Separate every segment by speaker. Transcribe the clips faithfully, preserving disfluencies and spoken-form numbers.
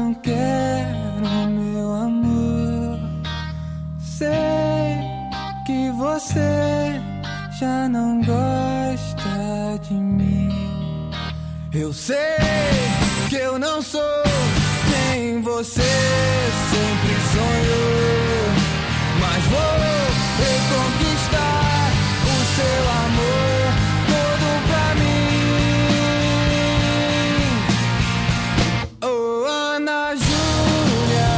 Speaker 1: não quero, meu amor. Sei que você já não gosta de mim. Eu sei que eu não sou quem você sempre sonhou, mas vou reconquistar o seu amor todo pra mim. Oh, Ana Júlia,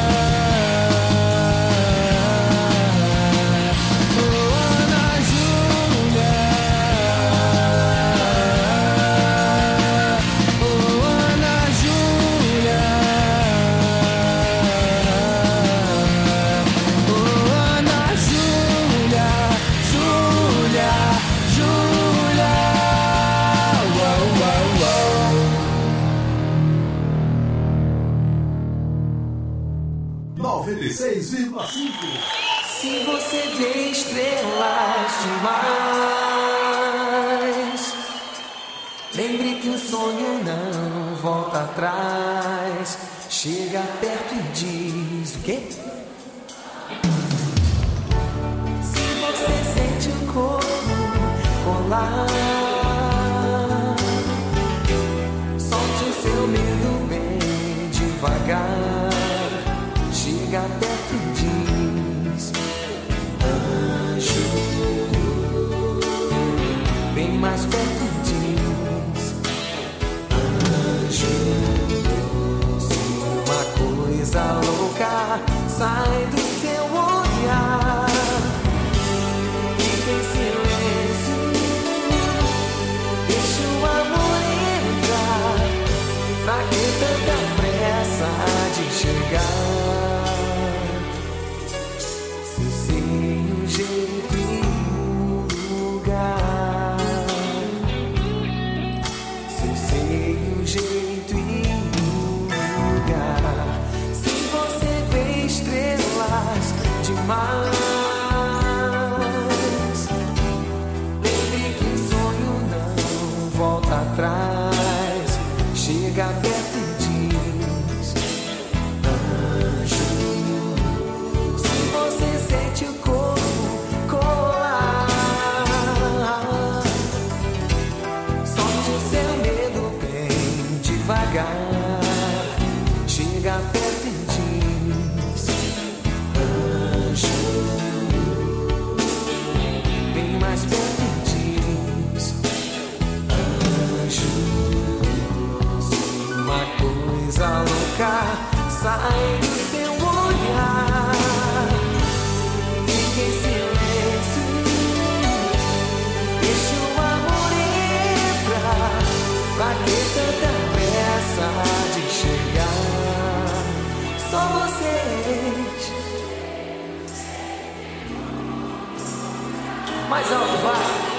Speaker 1: oh, Ana Júlia, oh, Ana Júlia, oh, Ana Júlia, Júlia, Júlia, uau, uau, uau.
Speaker 2: noventa e seis vírgula cinco.
Speaker 3: Se você vê estrelas demais, lembre que o sonho não volta atrás. Chega perto e diz o quê? Se você sente o corpo colar, solte o seu medo bem devagar. Chega perto e diz: anjo. Vem mais perto e diz: anjo. Se uma coisa louca sai do seu olhar, fica em silêncio, deixa o amor entrar. Pra que tanta pressa de chegar? Se eu sei o jeito e o lugar, se eu sei o jeito e o lugar, se você vê estrelas demais, lembre que o sonho não volta atrás. Chega perto e diz: anjo. Se você sente o corpo colar, solte o seu medo bem devagar. Chega perto e diz: anjo. Vem mais perto e diz: anjo. Uma coisa louca sai do seu olhar, fica em silêncio, deixa o amor entrar. Pra que tanta pressa de chegar? Só vocês. Mais alto, vai.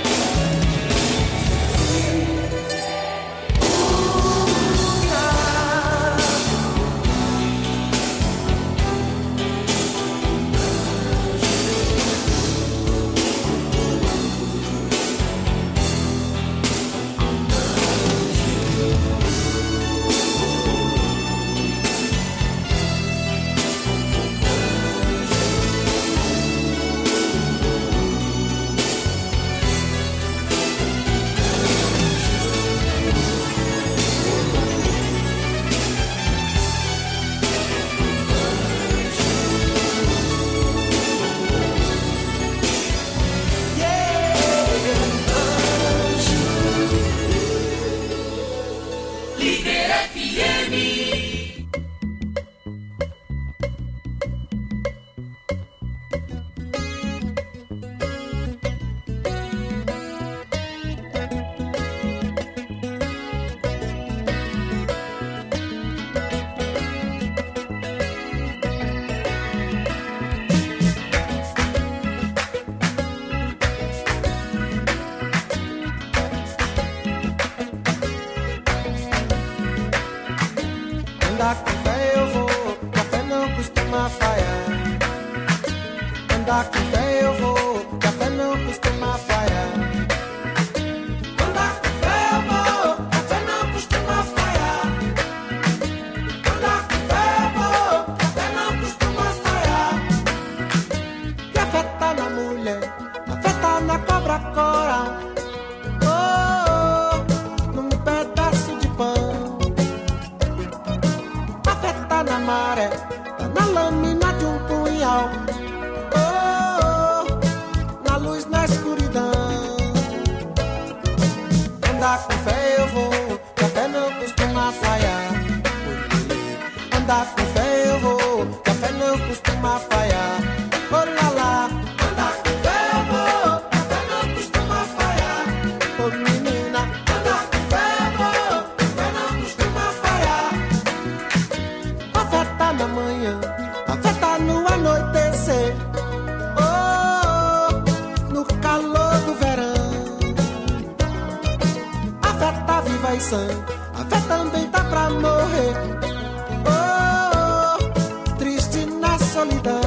Speaker 1: Andar com fé eu vou, café não costuma falhar. Andar com fé eu vou, café não costuma falhar. Andar com fé eu vou, café não costuma falhar. Andar com você. Oh, no calor do verão. A fé tá viva e sã, a fé também tá pra morrer. Oh, triste na solidão.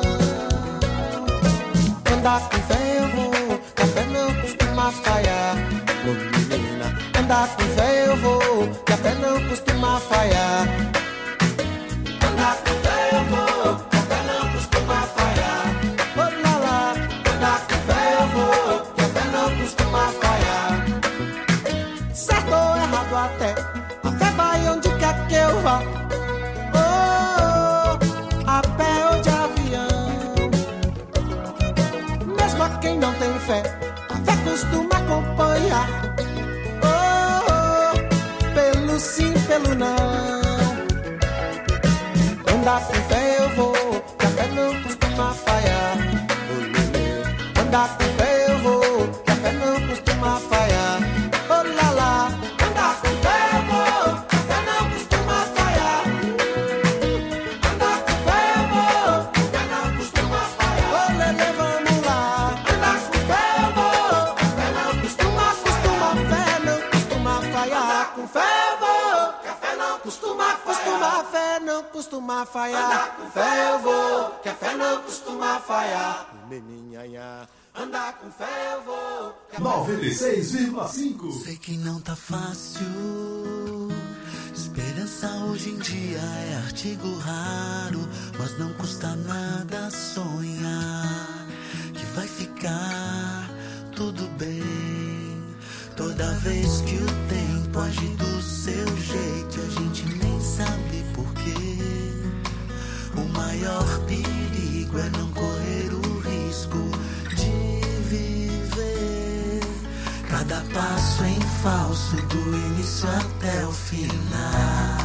Speaker 1: Andar com fé eu vou, que a fé não costuma falhar. Ô menina, andar com fé eu vou, que a fé não costuma falhar. Andar com fé eu vou, que a fé não costuma falhar. Oh lá lá, andar com fé eu vou, que a fé não costuma falhar. Certo ou errado até, a fé vai onde quer que eu vá. Oh, a pé ou de avião. Mesmo a quem não tem fé, a fé costuma acompanhar. Oh, oh, pelo sim, pelo não. Andar com fé eu vou, que a fé não costuma falhar. Andar com fé eu vou, que a fé não costuma falhar. Oh lá lá, andar com fé eu vou, que a fé não costuma falhar. Andar com fé eu vou, que a fé não costuma falhar. Oh lelê, vamos lá. Andar com fé eu vou, que a fé não costuma, costuma, fé não costuma falhar. Com fé eu vou, que a fé não costuma, costuma, fé não costuma falhar. Andar com fé eu vou, que a fé não costuma falhar. Meninha, andar com fé eu vou.
Speaker 2: noventa e seis vírgula cinco.
Speaker 4: Sei que não tá fácil. Esperança hoje em dia é artigo raro, mas não custa nada sonhar que vai ficar tudo bem. Toda vez que o tempo age do seu jeito, a gente nem sabe porquê. O maior perigo é não correr o risco de viver cada passo em falso, do início até o final.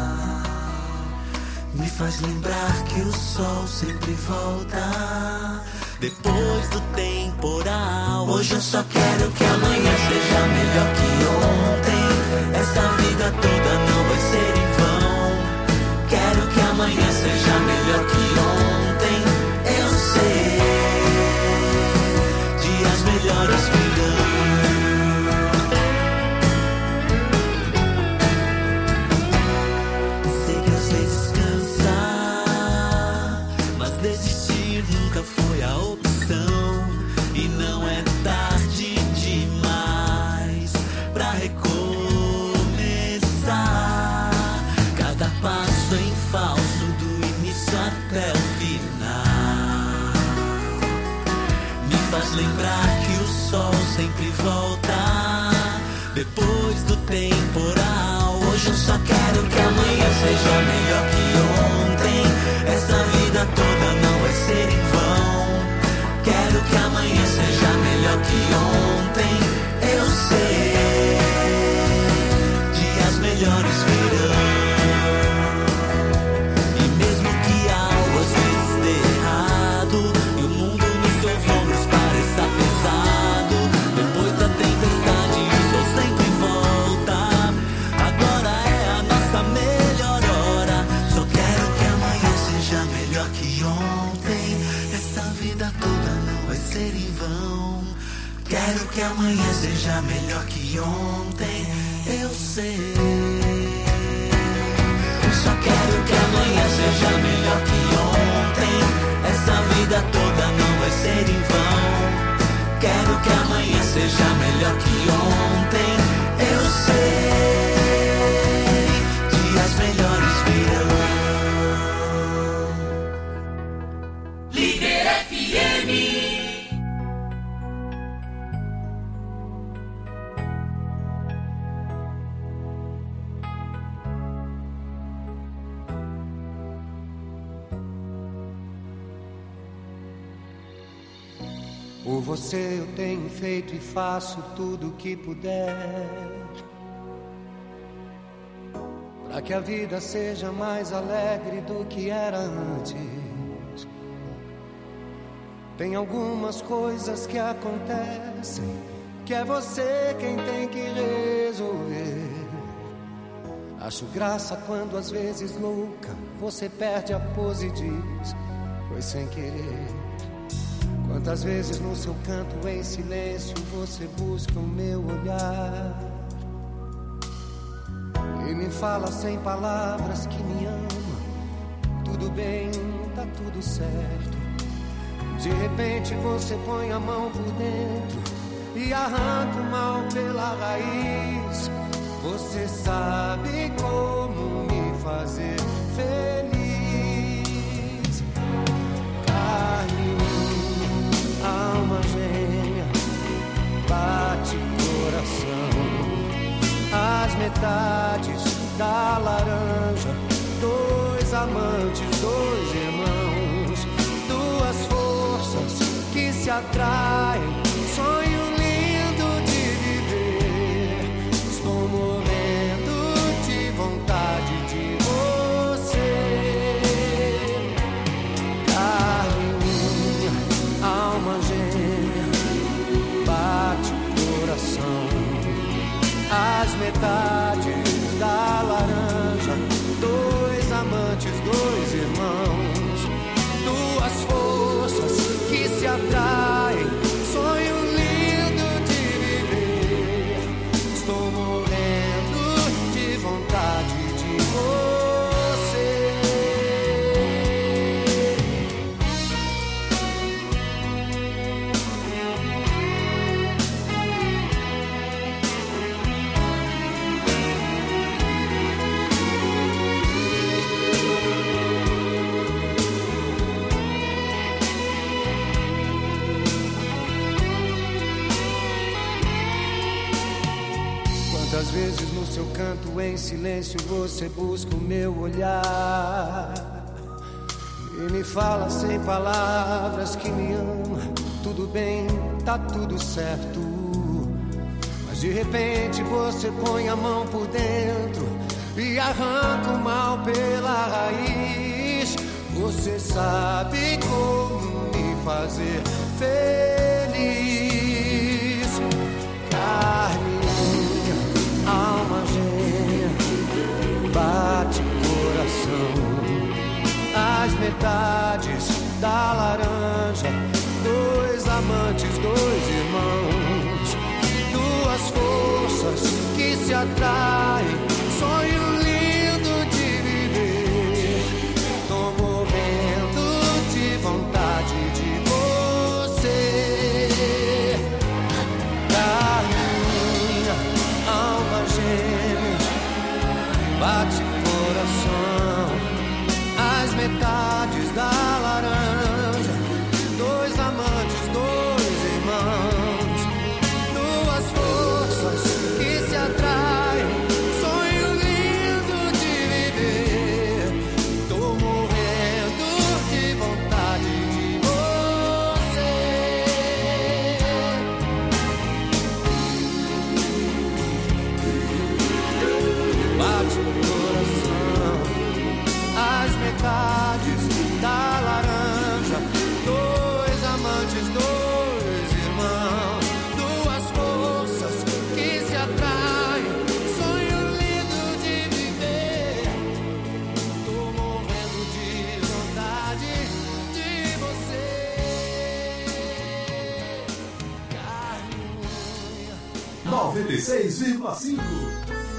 Speaker 4: Me faz lembrar que o sol sempre volta depois do temporal. Hoje eu só quero que amanhã seja melhor que ontem. Essa vida toda não vai ser em vão. Quero que amanhã seja melhor que ontem. Eu sei, dias melhores virão. Sei que às vezes cansa, mas desistir nunca foi a opção. E não é tarde demais pra recomeçar. Cada passo em falso, do início até o final, me faz lembrar que o sol sempre volta depois do temporal. Hoje eu só quero que amanhã seja melhor que ontem. Essa vida toda não vai ser em vão. Quero que amanhã seja melhor que ontem. Eu sei, dias melhores virão. E mesmo que algo às vezes dê errado e o mundo nos seus ombros pareça pesado, depois da tempestade o sol sempre volta. Agora é a nossa melhor hora. Só quero que amanhã seja melhor que ontem. Essa vida toda não vai ser em vão. Quero que amanhã seja melhor que ontem. Eu sei. Só quero que amanhã seja melhor que ontem. Essa vida toda não vai ser em vão. Quero que amanhã seja melhor que ontem. Eu sei, dias melhores virão.
Speaker 5: Líder F M.
Speaker 1: Por você eu tenho feito e faço tudo o que puder, pra que a vida seja mais alegre do que era antes. Tem algumas coisas que acontecem que é você quem tem que resolver. Acho graça quando às vezes louca você perde a pose e diz:
Speaker 3: foi sem querer. Quantas vezes no seu canto em silêncio você busca o meu olhar e me fala sem palavras que me ama. Tudo bem, tá tudo certo. De repente você põe a mão por dentro e arranca o mal pela raiz. Você sabe como me fazer feliz. Carne, alma gêmea, bate coração. As metades da laranja, dois amantes, dois irmãos, duas forças que se atraem. Sonho lindo de viver. Estou morrendo de vontade de você. Carne minha, alma gêmea, bate coração. As metades da laranja, dois amantes, dois irmãos, duas forças que se atraem. Sonho lindo de viver. Estou morrendo de vontade de você. Quantas vezes no seu canto em silêncio você busca o meu olhar e me fala sem palavras que me ama. Tudo bem, tá tudo certo. Mas de repente você põe a mão por dentro e arranca o mal pela raiz. Você sabe como me fazer feliz. Carne, alma gêmea, bate coração. As metades da laranja, dois amantes, dois irmãos, duas forças que se atraem. Sonho lindo de viver. Tô morrendo de vontade de você. Carne minha, alma gêmea, bate coração. As metades da laranja, dois amantes, dois irmãos, duas forças que se atraem. Sonho lindo de viver. Tô morrendo de vontade de você. Bate o coração. As metades da laranja, dois amantes, dois irmãos, duas forças que se atraem. Sonho lindo de viver. Tô morrendo de vontade de você. Carne.
Speaker 2: noventa e seis vírgula cinco.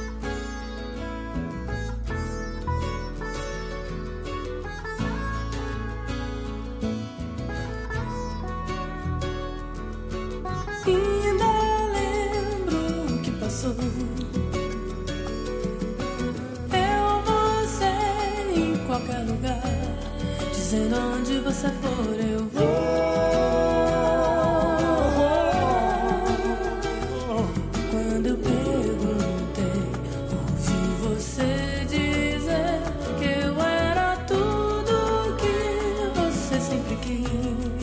Speaker 5: Eu, você, em qualquer lugar, dizendo onde você for, eu vou. Quando eu perguntei, ouvi você dizer que eu era tudo que você sempre quis.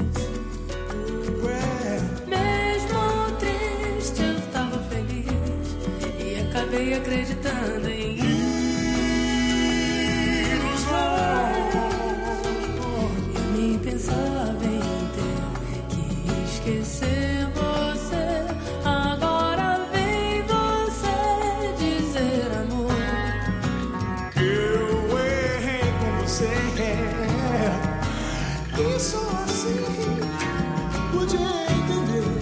Speaker 5: Acabei acreditando em ir os eu nem pensava em ter que esquecer você. Agora vem você dizer, amor,
Speaker 3: que eu errei com você. podia entender.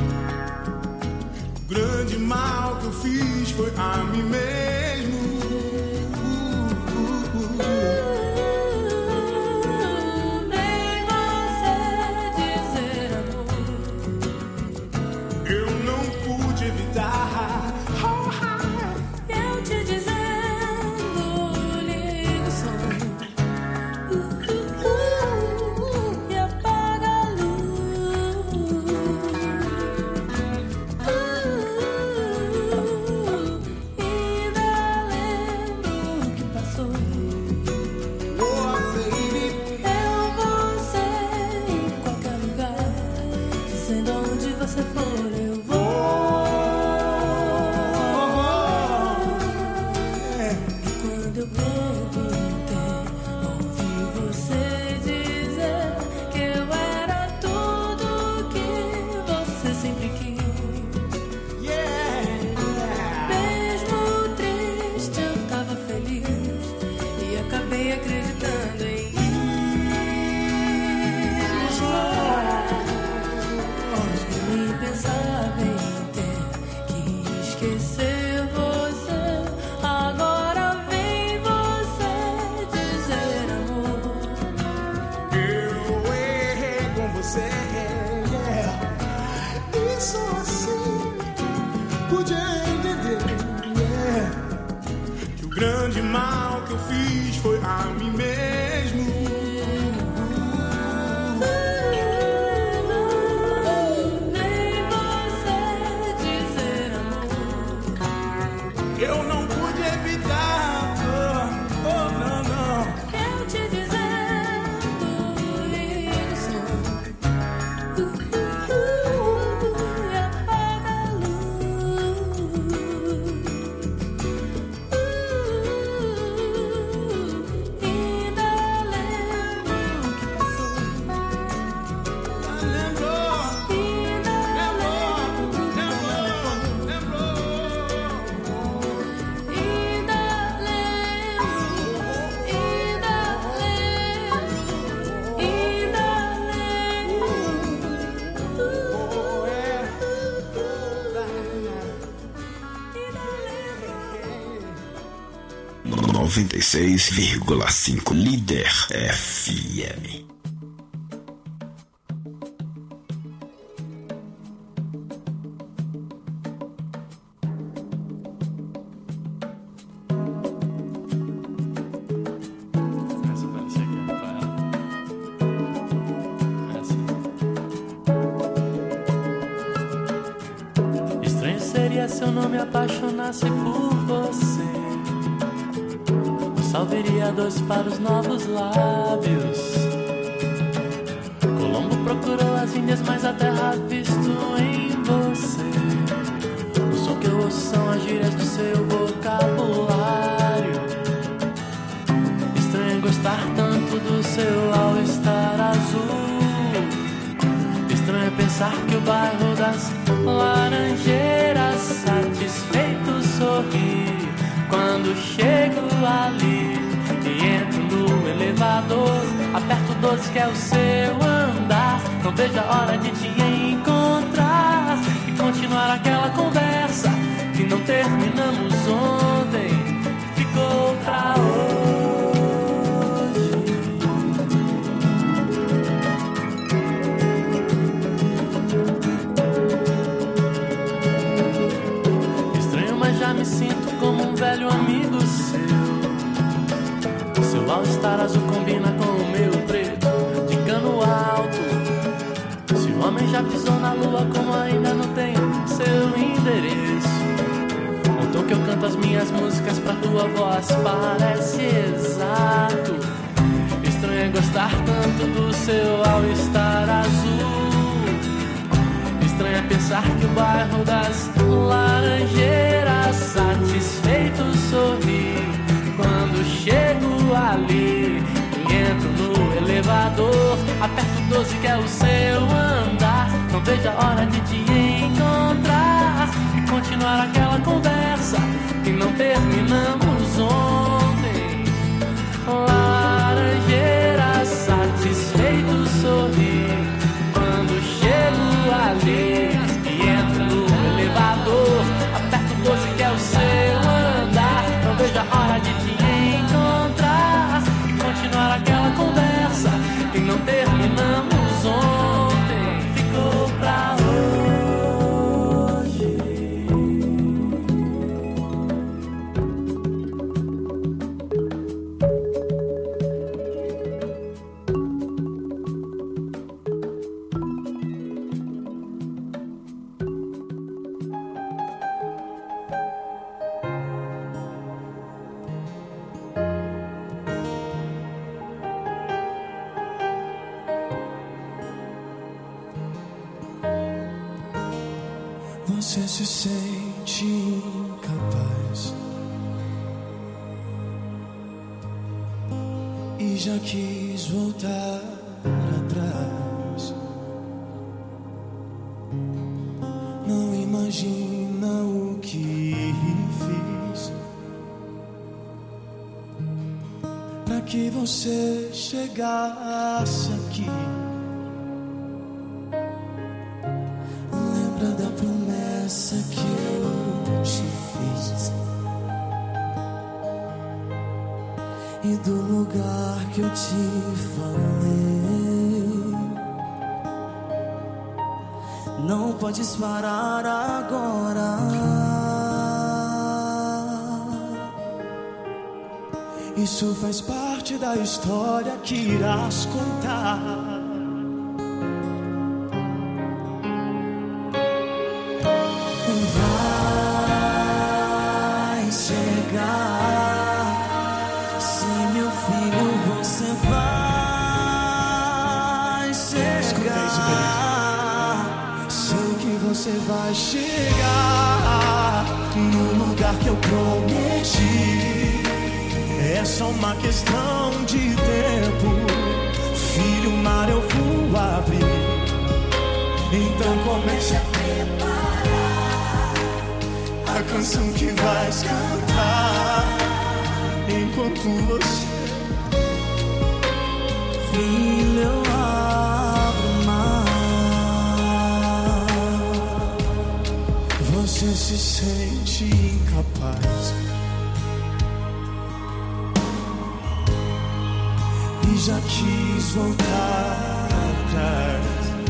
Speaker 3: O grande mal que eu fiz foi a mim mesmo. uh, uh, uh, uh.
Speaker 6: noventa e seis vírgula cinco Líder F M.
Speaker 7: Estranho seria se eu não me apaixonasse por você. Salveria dois para os novos lábios. Colombo procurou as Índias, mas a terra visto em você. O som que eu ouço são as gírias do seu vocabulário. Estranho gostar tanto do seu all-star azul. Estranho pensar que o bairro das Laranjeiras satisfeito sorri quando chego ali e entro no elevador. Aperto doze que é o seu andar. Não vejo a hora de te encontrar e continuar aquela conversa que não terminamos ontem. Ficou pra hoje. Estranho, mas já me sinto como um velho amigo seu. Seu all-star azul combina com o meu preto de cano alto. Se o homem já pisou na lua, como ainda não tem seu endereço. O tom que eu canto as minhas músicas pra tua voz parece exato. Estranho é gostar tanto do seu all-star azul. Estranho é pensar que o bairro das Laranjeiras satisfeito sorri quando chego ali e entro no elevador. Aperto doze que é o seu andar. Não vejo a hora de te encontrar e continuar aquela conversa que não terminamos ontem. Laranjeiras satisfeito sorri quando chego
Speaker 3: Você se sente incapaz e já quis voltar atrás. Não imagina o que fiz pra que você chegasse aqui. Lembra da promessa que eu te fiz e do lugar que eu te falei. Não podes parar agora. Isso faz parte da história que irás contar. Vai chegar, sim, meu filho, você vai chegar. Sei que você vai chegar no lugar que eu prometi. É só uma questão de tempo. Filho, o mar eu vou abrir. Então comece a preparar a canção que vais cantar enquanto você, filho, eu abro o mar. Você se sente incapaz e já quis voltar atrás.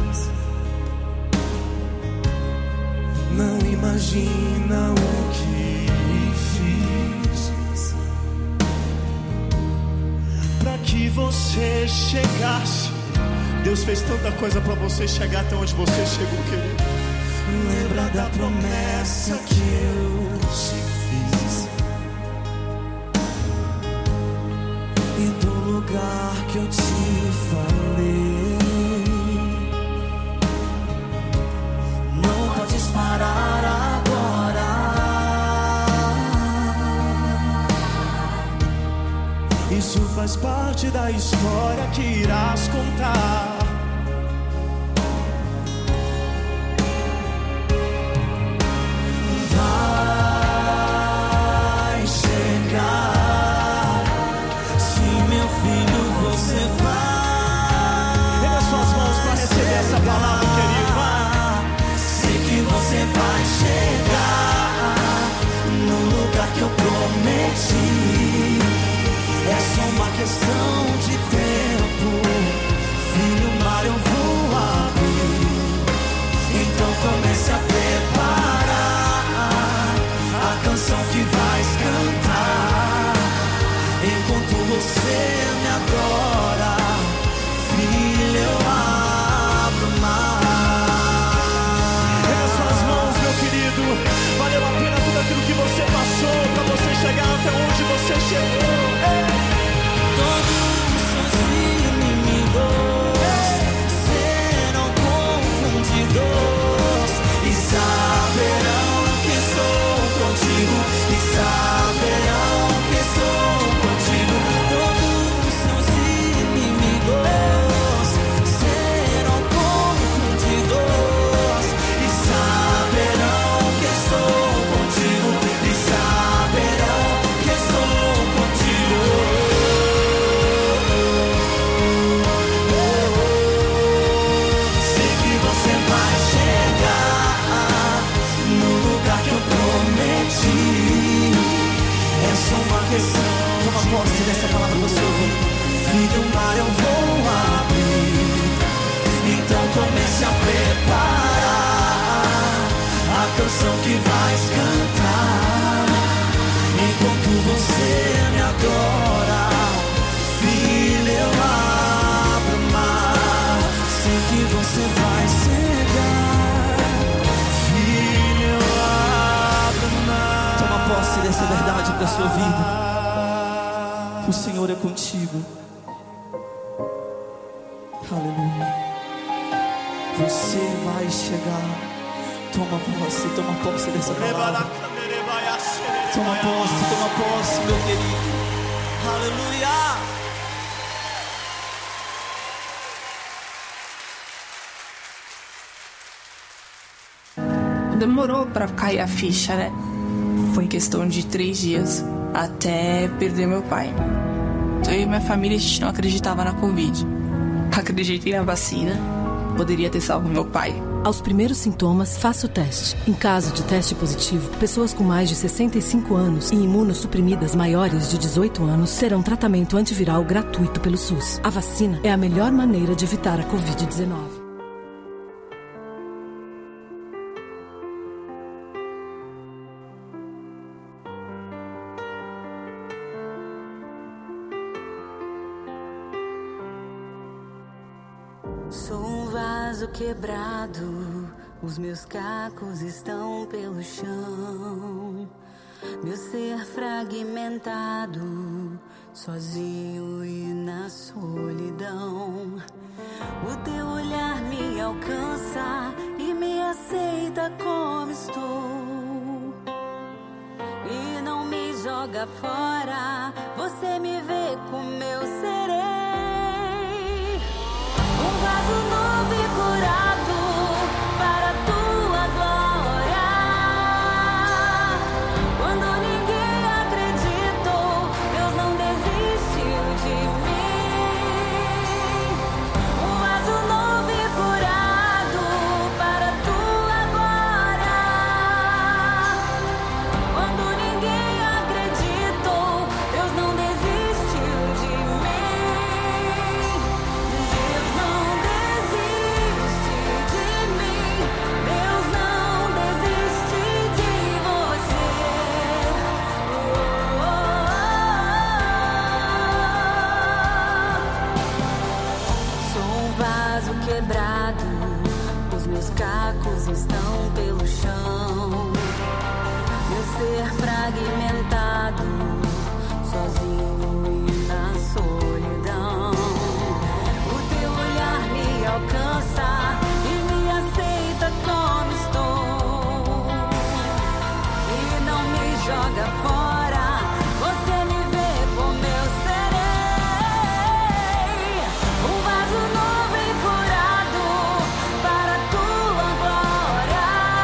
Speaker 3: Não imagina o que fiz pra que você chegasse. Deus fez tanta coisa pra você chegar até onde você chegou, querido. Lembra da promessa que eu te fiz e do lugar que eu te falei. Não podes parar agora. Isso faz parte da história que irás contar. Vai chegar, sim, meu filho, você vai. Erga suas mãos para receber essa palavra, querido. Sei que você vai chegar no lugar que eu prometi. É só uma questão de tempo. Filho, o mar eu vou abrir. Então comece a preparar a canção que vais cantar enquanto você me adora. Filho, eu abro o mar. Erga suas mãos, meu querido. Valeu a pena tudo aquilo que você passou pra você chegar até onde você chegou. Todos os seus inimigos serão confundidos e saberão que sou contigo, e saberão que sou contigo. Todos os seus inimigos serão confundidos e saberão que sou contigo, e saberão que sou contigo. Sei que você vai chegar no lugar que eu prometi. É só uma questão. Toma posse dessa palavra pra você ouvir. Filho, o mar eu vou abrir. Então comece a preparar a canção que vais cantar enquanto você me adora. Filho, eu abro o mar. Sei que você vai chegar. Filho, eu abro o mar. Toma posse dessa verdade pra sua vida. O Senhor é contigo. Aleluia. Você vai chegar
Speaker 8: Toma posse, toma posse dessa palavra. Toma posse, toma posse, meu querido. Aleluia.
Speaker 9: Demorou pra cair a ficha, né? Foi questão de três dias até perder meu pai. Eu e minha família, a gente não acreditava na Covid. Acreditei na vacina. Poderia ter salvo meu pai.
Speaker 10: Aos primeiros sintomas, faça o teste. Em caso de teste positivo, pessoas com mais de sessenta e cinco anos e imunossuprimidas maiores de dezoito anos terão tratamento antiviral gratuito pelo SUS. A vacina é a melhor maneira de evitar a covid dezenove.
Speaker 11: Sou um vaso quebrado, os meus cacos estão pelo chão. Meu ser fragmentado, sozinho e na solidão. O teu olhar me alcança e me aceita como estou. E não me joga fora, você me vê como eu serei. Um vaso novo e curado para a tua glória. Quando ninguém acreditou, Deus não desistiu de mim. Um vaso novo e curado para a tua glória. Quando ninguém acreditou, Deus não desistiu de mim. Quebrado, os meus cacos estão pelo chão. Meu ser fragmentado, sozinho e na solidão. O teu olhar me alcança e me aceita como estou. E não me joga fora, você me vê como eu serei. Um vaso novo e curado para a tua glória.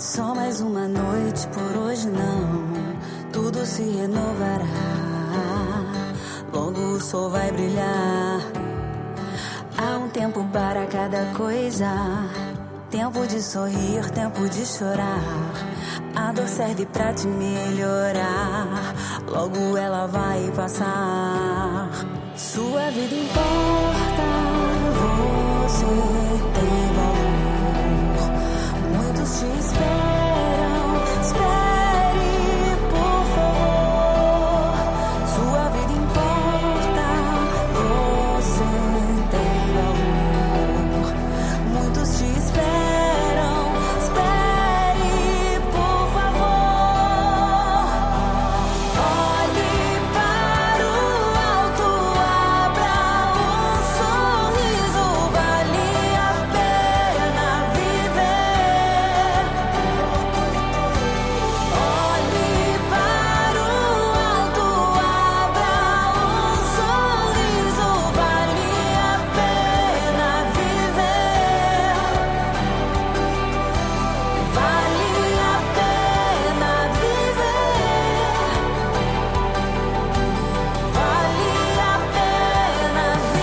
Speaker 11: Só mais uma noite, por hoje não. Tudo se renovará. Logo o sol vai brilhar. Há um tempo para cada coisa. Tempo de sorrir, tempo de chorar. A dor serve pra te melhorar. Logo ela vai passar. Sua vida importa. Você tem valor. Muitos te esperam. Espere, por favor. Sua vida importa. Você tem valor. Muitos te esperam. Espere, por favor. Olhe para o alto. Abra um sorriso. Vale a pena viver. Olhe para o alto. Abra um sorriso. Vale a pena viver. Vale a pena viver. Vale a pena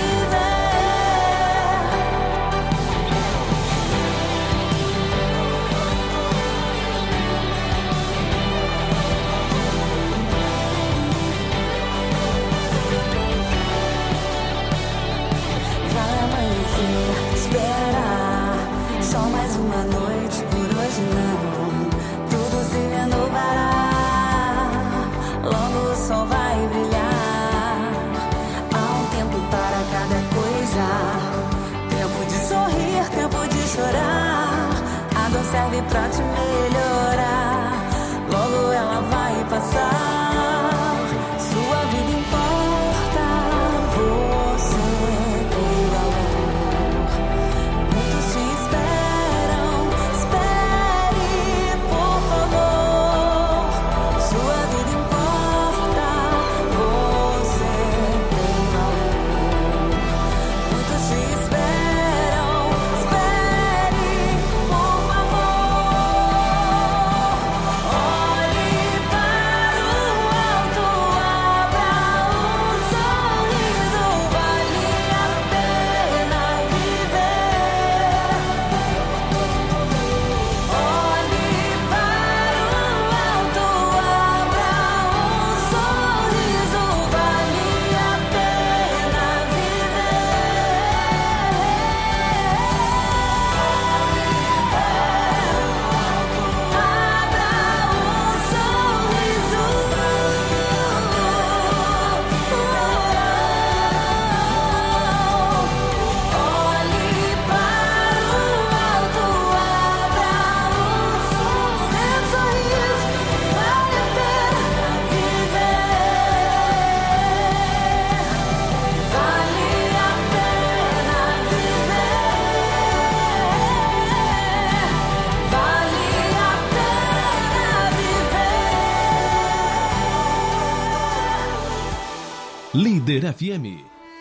Speaker 11: Vai amanhecer, espera. Só mais uma noite, por hoje não. Tudo se renovará. Logo o sol vai brilhar. Há um tempo para cada coisa. Tempo de sorrir, tempo de chorar. A dor serve pra te melhorar. Logo ela vai passar. Sua vida importa. Você tem valor. Muitos te esperam. Espere, por favor. Sua vida importa. Você tem valor. Muitos te esperam. Espere, por favor. Olhe para o alto. Abra um sorriso. Vale a pena viver. Olhe para o alto. Abra um sorriso. Vale a pena
Speaker 12: Líder F M.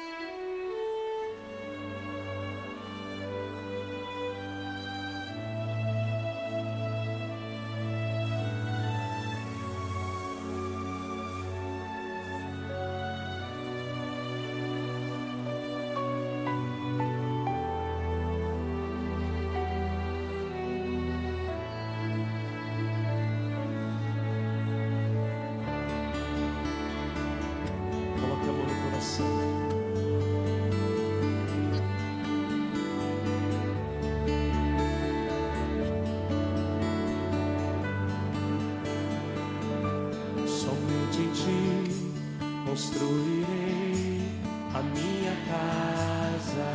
Speaker 8: Coloque a mão no coração. Somente em ti construirei a minha casa.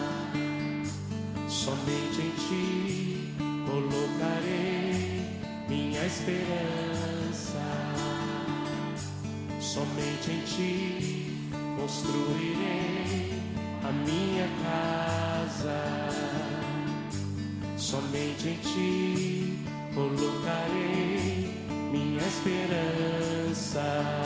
Speaker 8: Somente em ti colocarei minha esperança. Somente em ti construirei a minha casa. Somente em ti colocarei minha esperança.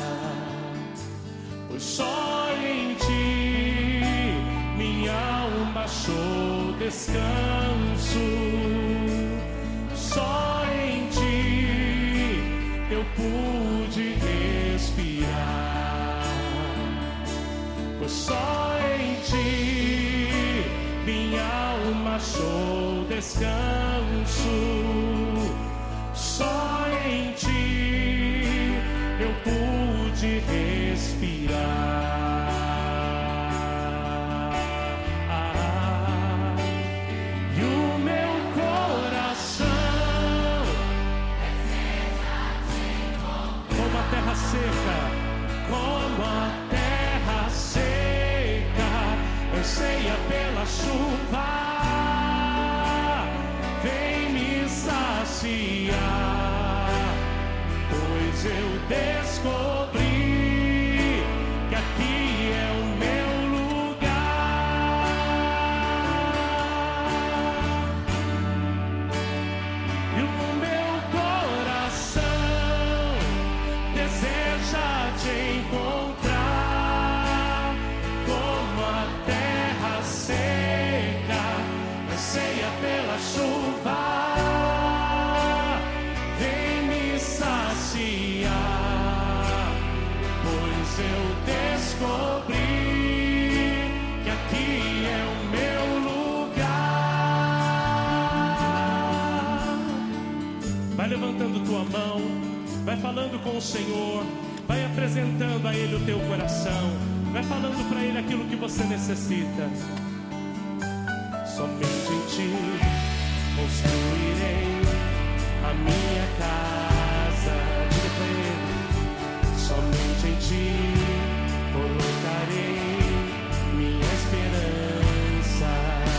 Speaker 8: Pois só em ti minha alma achou descanso. Só em
Speaker 13: eu pude respirar. Pois só em ti minha alma achou descanso. Só em ti eu pude respirar. Ah, e o meu coração, como a terra seca, como a terra seca, anseia pela chuva, vem me saciar, pois eu descobri que aqui é o meu lugar. E o meu coração deseja te encontrar, como a terra seca anseia pela chuva, vem me saciar, pois eu descobri que aqui é o meu lugar. Vai levantando tua mão, vai falando com o Senhor, vai apresentando a Ele o teu coração, vai falando para Ele aquilo que você necessita. Somente em ti construirei a minha casa. Diga para Ele: somente em ti colocarei minha esperança.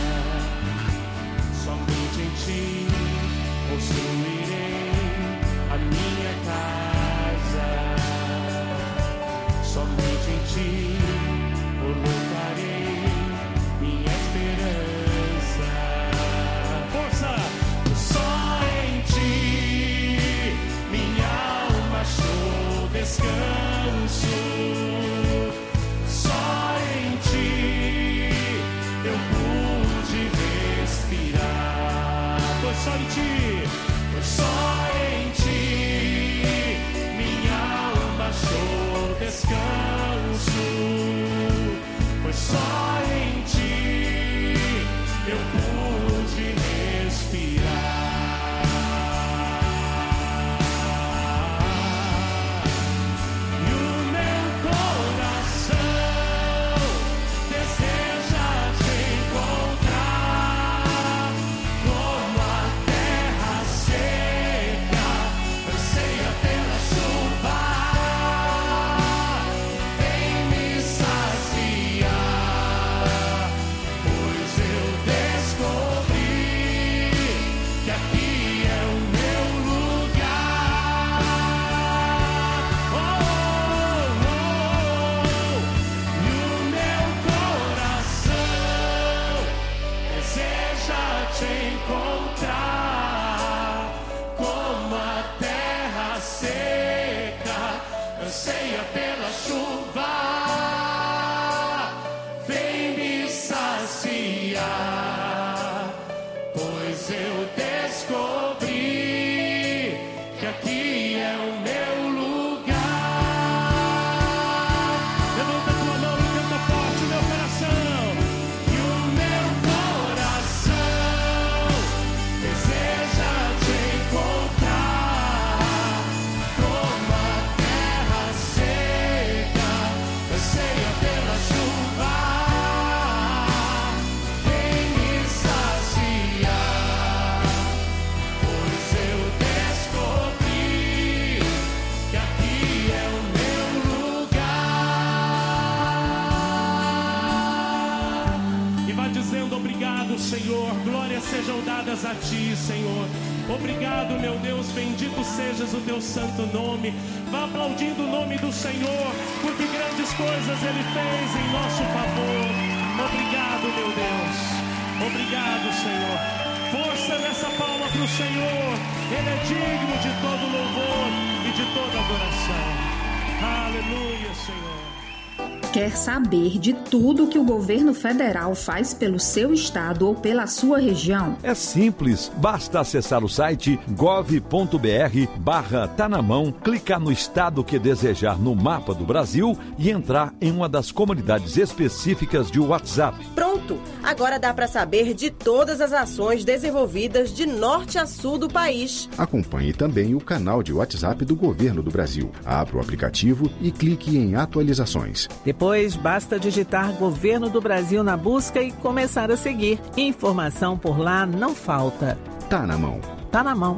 Speaker 13: Somente em ti construirei a minha casa. Somente em ti colocarei minha esperança. Força! Só em ti minha alma achou descanso. Só em ti eu pude respirar. Pois só em ti, pois só em ti minha alma achou descanso. Pois só em ti eu pude respirar. E o meu coração deseja te encontrar, como a terra seca anseia pela chuva, vem me saciar, pois eu descobri que aqui é o meu lugar. Oh, oh, oh. E o meu coração deseja te encontrar, como a terra seca anseia pela chuva, vem me saciar, pois eu descobri que aqui é o meu lugar. Levanta tua mão e canta forte, meu coração. E o meu coração deseja te encontrar, como a terra seca anseia pela chuva, vem me saciar, pois eu descobri que aqui é o meu lugar. E vai dizendo: obrigado, Senhor, glórias sejam dadas a ti, Senhor. Obrigado, meu Deus, bendito sejas o teu santo nome. Vá aplaudindo o nome do Senhor, porque grandes coisas Ele fez em nosso favor. Obrigado, meu Deus. Obrigado, Senhor. Força nessa palma para o Senhor. Ele é digno de todo louvor e de toda adoração. Aleluia, Senhor.
Speaker 14: Quer saber de tudo que o governo federal faz pelo seu estado ou pela sua região?
Speaker 15: É simples, basta acessar o site gov ponto br barra tá na mão, clicar no estado que desejar no mapa do Brasil e entrar em uma das comunidades específicas de WhatsApp.
Speaker 16: Pronto! Agora dá para saber de todas as ações desenvolvidas de norte a sul do país.
Speaker 17: Acompanhe também o canal de WhatsApp do Governo do Brasil. Abra o aplicativo e clique em atualizações.
Speaker 18: Depois, basta digitar Governo do Brasil na busca e começar a seguir. Informação por lá não falta.
Speaker 17: Tá na mão.
Speaker 18: Tá na mão.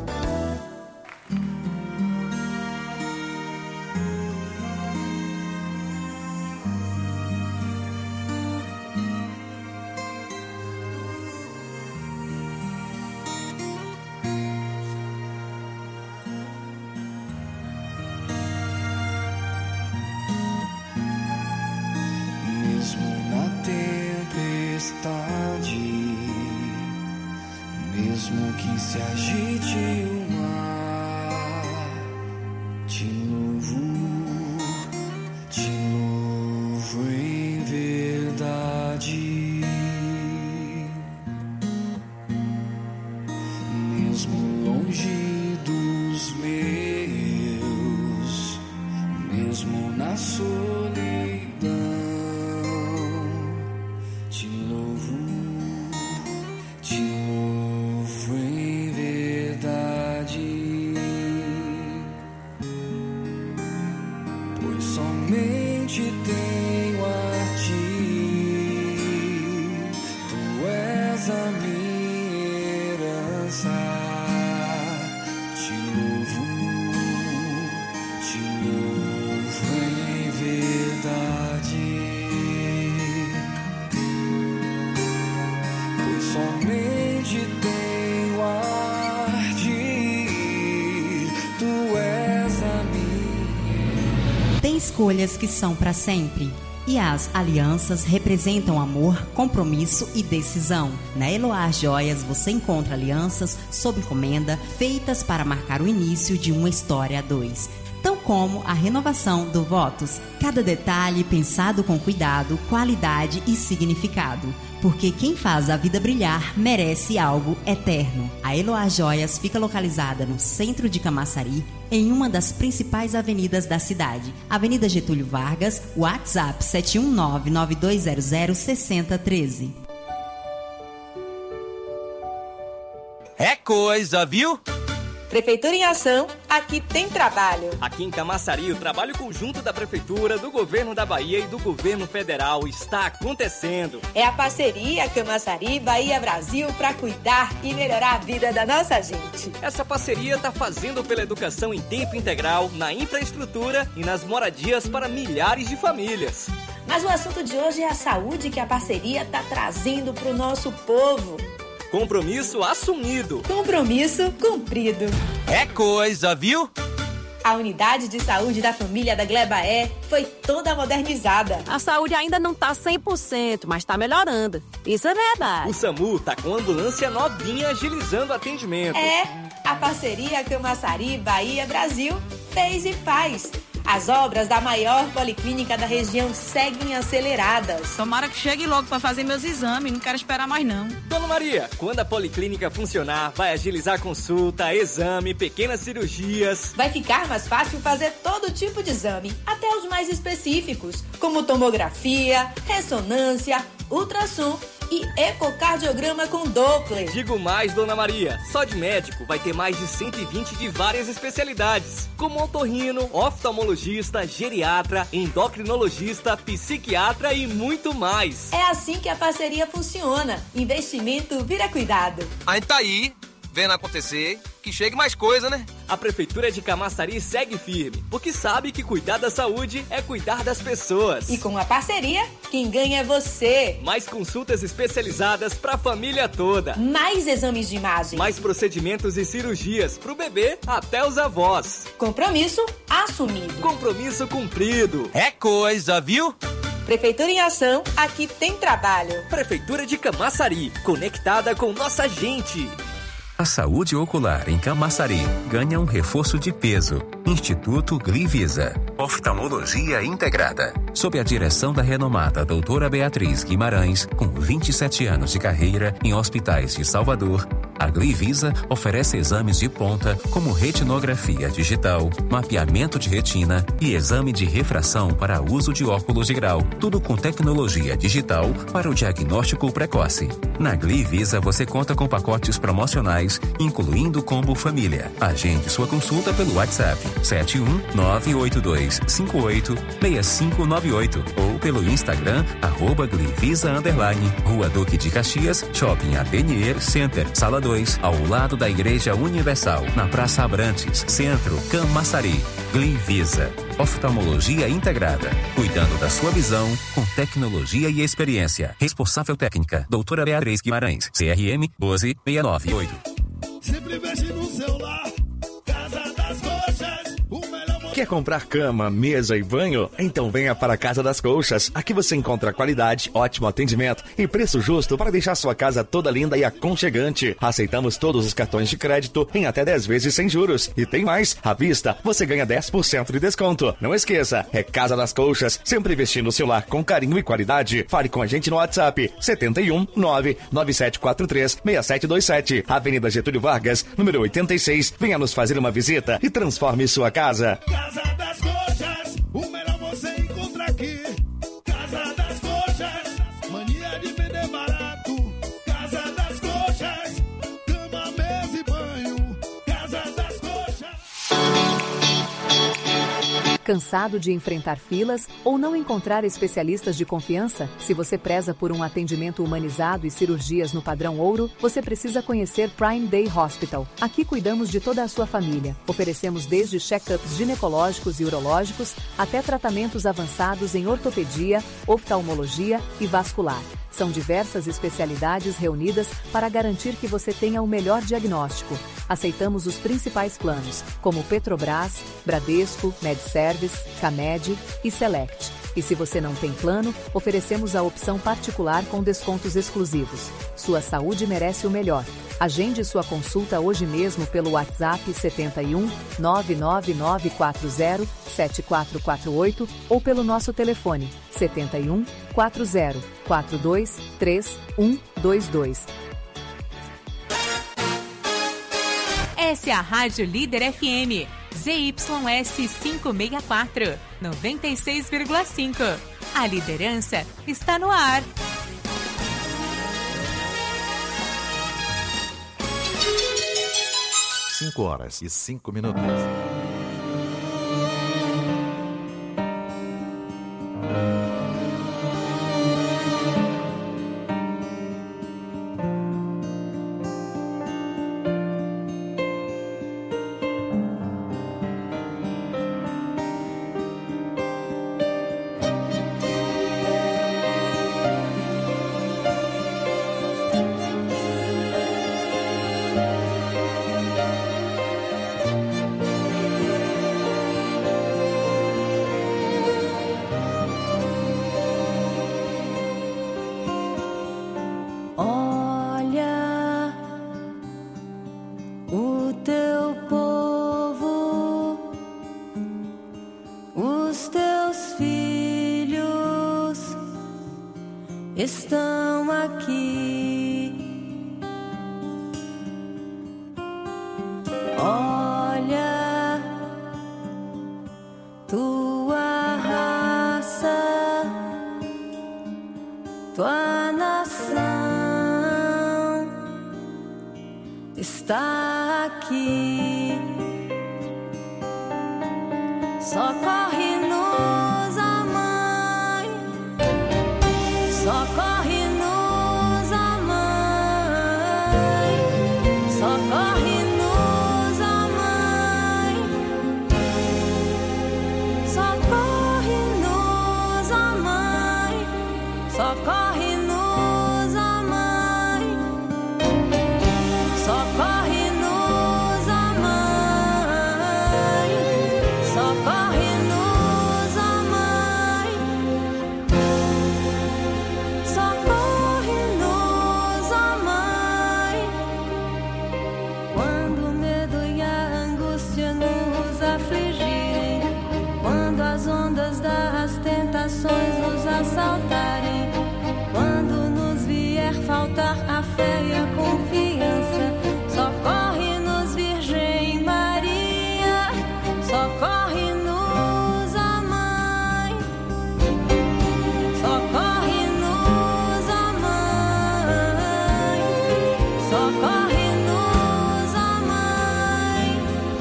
Speaker 3: Mesmo que se agite o mar, te louvo, te louvo em verdade. Mesmo longe dos meus, mesmo na solidão, te louvo, te louvo em verdade, pois somente tenho a ti, tu és a minha herança. Te louvo, te louvo em verdade, pois somente tenho a ti, tu és a minha.
Speaker 19: Tem escolhas que são para sempre. E as alianças representam amor, compromisso e decisão. Na Eloá Joias você encontra alianças sob encomenda feitas para marcar o início de uma história a dois. Tão como a renovação do Votos. Cada detalhe pensado com cuidado, qualidade e significado. Porque quem faz a vida brilhar merece algo eterno. A Eloá Joias fica localizada no centro de Camaçari, em uma das principais avenidas da cidade. Avenida Getúlio Vargas, WhatsApp sete um nove, nove dois zero zero, seis zero um três.
Speaker 20: É coisa, viu?
Speaker 16: Prefeitura em Ação, aqui tem trabalho.
Speaker 20: Aqui em Camaçari, o trabalho conjunto da Prefeitura, do Governo da Bahia e do Governo Federal está acontecendo.
Speaker 16: É a parceria Camaçari, Bahia, Brasil para cuidar e melhorar a vida da nossa gente.
Speaker 20: Essa parceria está fazendo pela educação em tempo integral, na infraestrutura e nas moradias para milhares de famílias.
Speaker 16: Mas o assunto de hoje é a saúde que a parceria está trazendo para o nosso povo.
Speaker 20: Compromisso assumido.
Speaker 16: Compromisso cumprido.
Speaker 20: É coisa, viu?
Speaker 16: A unidade de saúde da família da Glebaé foi toda modernizada.
Speaker 21: A saúde ainda não tá cem por cento, mas tá melhorando. Isso é verdade.
Speaker 20: O SAMU tá com ambulância novinha agilizando o atendimento.
Speaker 16: É, a parceria Camaçari, Bahia, Brasil fez e faz. As obras da maior policlínica da região seguem aceleradas.
Speaker 22: Tomara que chegue logo para fazer meus exames, não quero esperar mais não.
Speaker 20: Dona Maria, quando a policlínica funcionar, vai agilizar consulta, exame, pequenas cirurgias.
Speaker 16: Vai ficar mais fácil fazer todo tipo de exame, até os mais específicos, como tomografia, ressonância, ultrassom e ecocardiograma com Doppler.
Speaker 20: Digo mais, Dona Maria, só de médico vai ter mais de cento e vinte de várias especialidades, como otorrino, oftalmologista, geriatra, endocrinologista, psiquiatra e muito mais.
Speaker 16: É assim que a parceria funciona. Investimento vira cuidado.
Speaker 20: A gente tá aí, vendo acontecer, que chegue mais coisa, né? A Prefeitura de Camaçari segue firme, porque sabe que cuidar da saúde é cuidar das pessoas.
Speaker 16: E com a parceria, quem ganha é você.
Speaker 20: Mais consultas especializadas pra família toda.
Speaker 16: Mais exames de imagem.
Speaker 20: Mais procedimentos e cirurgias pro bebê até os avós.
Speaker 16: Compromisso assumido.
Speaker 20: Compromisso cumprido. É coisa, viu?
Speaker 16: Prefeitura em Ação, aqui tem trabalho.
Speaker 20: Prefeitura de Camaçari, conectada com nossa gente.
Speaker 1: A saúde ocular em Camaçari ganha um reforço de peso. Instituto Glivisa. Oftalmologia integrada. Sob a direção da renomada doutora Beatriz Guimarães, com vinte e sete anos de carreira em hospitais de Salvador, a Glivisa oferece exames de ponta como retinografia digital, mapeamento de retina e exame de refração para uso de óculos de grau. Tudo com tecnologia digital para o diagnóstico precoce. Na Glivisa você conta com pacotes promocionais, incluindo combo família. Agende sua consulta pelo WhatsApp sete um nove oito dois cinco oito seis cinco nove oito ou pelo Instagram arroba Glivisa underline, Rua Duque de Caxias, Shopping Atelier Center, Sala dois, ao lado da Igreja Universal, na Praça Abrantes, Centro, Camaçari. Glivisa. Oftalmologia integrada. Cuidando da sua visão com tecnologia e experiência. Responsável técnica, doutora Beatriz Guimarães. C R M doze seis nove oito.
Speaker 2: Sempre veste no celular. Casa das Coxas. O melhor.
Speaker 4: Quer comprar cama, mesa e banho? Então venha para a Casa das Colchas. Aqui você encontra qualidade, ótimo atendimento e preço justo para deixar sua casa toda linda e aconchegante. Aceitamos todos os cartões de crédito em até dez vezes sem juros. E tem mais, à vista você ganha dez por cento de desconto. Não esqueça, é Casa das Colchas, sempre vestindo o seu lar com carinho e qualidade. Fale com a gente no WhatsApp setenta e um nove nove sete quatro três seis sete dois sete. Avenida Getúlio Vargas, número oitenta e seis. Venha nos fazer uma visita e transforme sua casa.
Speaker 2: Casa das Coxas, o melhor você encontra aqui. Casa das Coxas, mania de vender barato. Casa das Coxas, cama, mesa e banho. Casa das Coxas.
Speaker 10: Cansado de enfrentar filas ou não encontrar especialistas de confiança? Se você preza por um atendimento humanizado e cirurgias no padrão ouro, você precisa conhecer Prime Day Hospital. Aqui cuidamos de toda a sua família. Oferecemos desde check-ups ginecológicos e urológicos até tratamentos avançados em ortopedia, oftalmologia e vascular. São diversas especialidades reunidas para garantir que você tenha o melhor diagnóstico. Aceitamos os principais planos, como Petrobras, Bradesco, MedService, Camed e Select. E se você não tem plano, oferecemos a opção particular com descontos exclusivos. Sua saúde merece o melhor. Agende sua consulta hoje mesmo pelo WhatsApp setenta e um nove nove nove quatro zero sete quatro quatro oito ou pelo nosso telefone setenta e um quatro zero quatro dois três um dois dois.
Speaker 23: Essa é a Rádio Líder F M, Z Y S quinhentos e sessenta e quatro, noventa e seis vírgula cinco. A liderança está no ar.
Speaker 24: cinco horas e cinco minutos.
Speaker 5: Estão aqui. Olha, tua raça, tua nação está aqui. Socorre-nos, a mãe. Socorre-nos, a mãe. Socorre-nos, a mãe. Socorre-nos, a mãe. Socorre-nos, a mãe. Socorre-nos, a mãe. Socorre-nos, a mãe. Socorre-nos, a mãe. afligirem, quando as ondas das tentações nos assaltarem, quando nos vier faltar a fé e a confiança, socorre-nos, Virgem Maria, socorre-nos, a Mãe, socorre-nos, a Mãe, socorre-nos, a Mãe,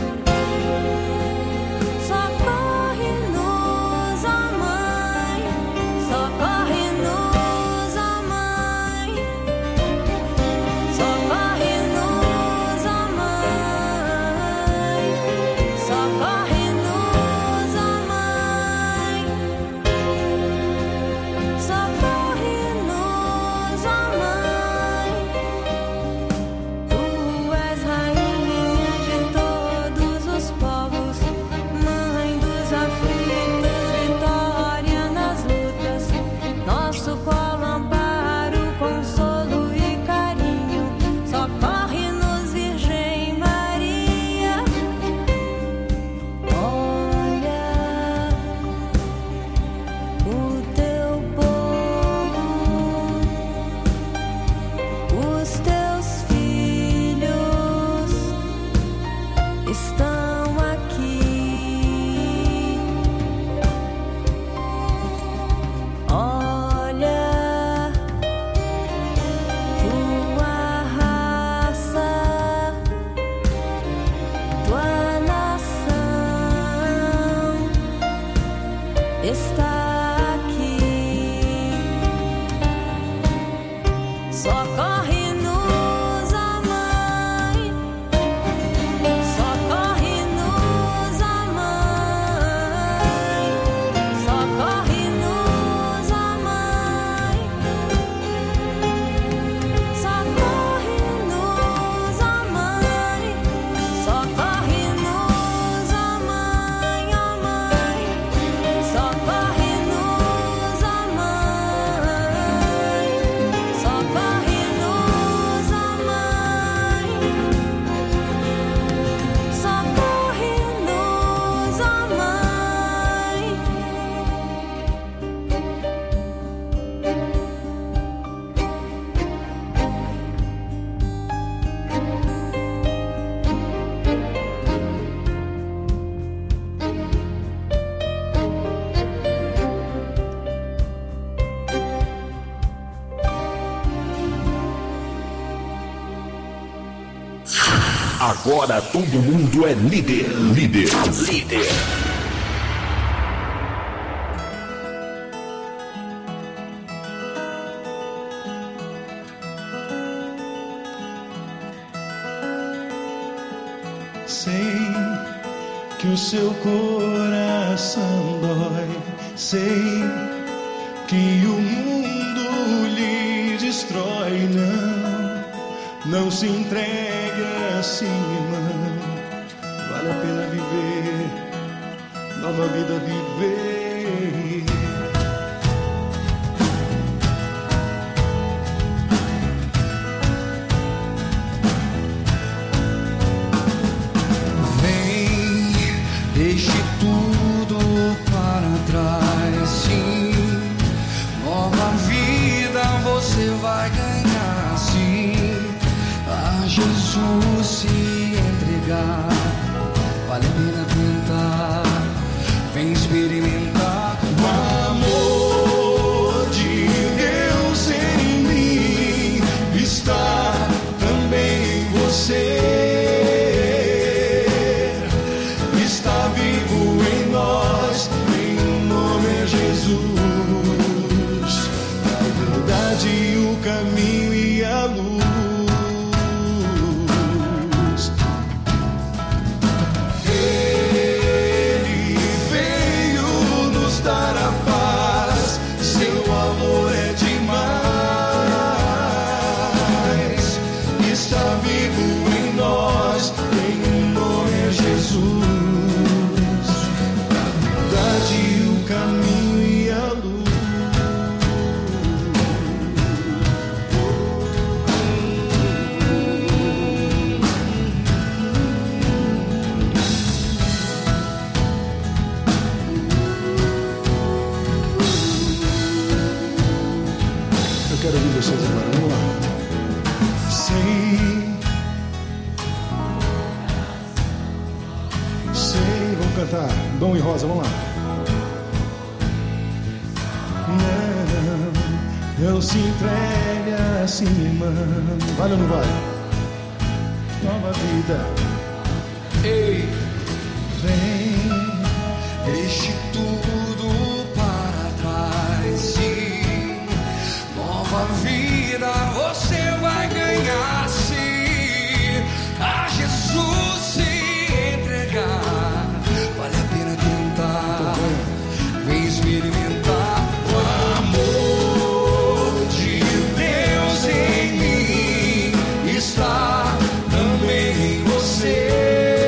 Speaker 5: socorre-nos, a Mãe, socorre-nos, a Mãe, socorre-nos, a Mãe, socorre-nos, a Mãe, socorre-nos, a Mãe. Tu és rainha de todos os povos, mãe dos aflitos, vitória nas lutas, nosso colo, amparo, consolo e carinho, socorre-nos, Virgem Maria. Olha o teu povo, os teus filhos estão aqui. Olha tua raça, tua nação está aqui. Socorre-nos, a Mãe, socorre-nos, a Mãe, socorre-nos, a Mãe, socorre-nos, a Mãe, socorre-nos, a Mãe, ó Mãe, socorre-nos, a Mãe, socorre-nos, a Mãe, socorre-nos, a Mãe.
Speaker 12: Agora todo mundo é líder. Líder. Líder.
Speaker 2: Sei que o seu coração dói, sei que o mundo lhe destrói. Não, não se entregue assim, irmão. Vale a pena viver, nova vida viver.
Speaker 3: Deixe tudo para trás, sim. Nova vida você vai ganhar, sim. A Jesus se entregar, vale a pena tentar. Vem experimentar o amor de Deus em mim. Está também em você. O caminho e a luz. Ele veio
Speaker 2: vocês agora, vamos lá. Sei, sei, vamos cantar Dom e Rosa, vamos lá. Não, não se entregue assim, mano. Vale ou não vale? Nova vida. Ei, vem, deixe tudo para trás e nova vida você vai ganhar se a Jesus se entregar. Vale a pena tentar, vem experimentar o amor de Deus em mim está também em você.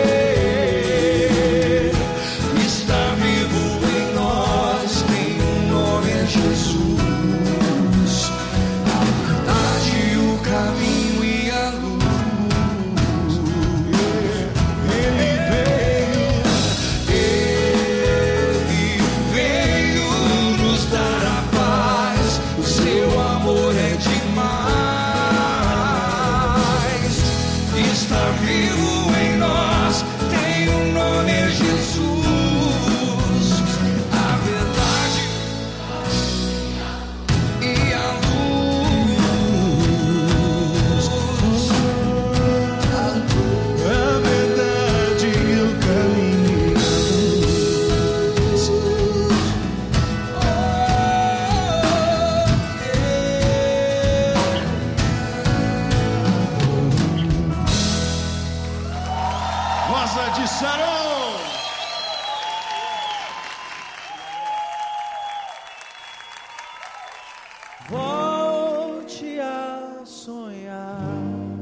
Speaker 3: Volte a sonhar,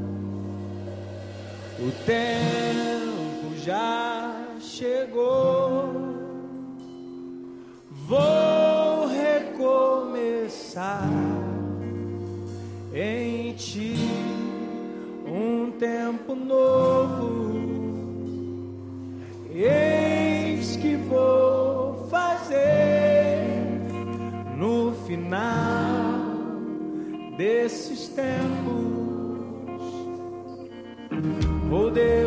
Speaker 3: o tempo já chegou. Vou recomeçar em ti um tempo novo. Eis que vou fazer no final desses tempos. Vou deixar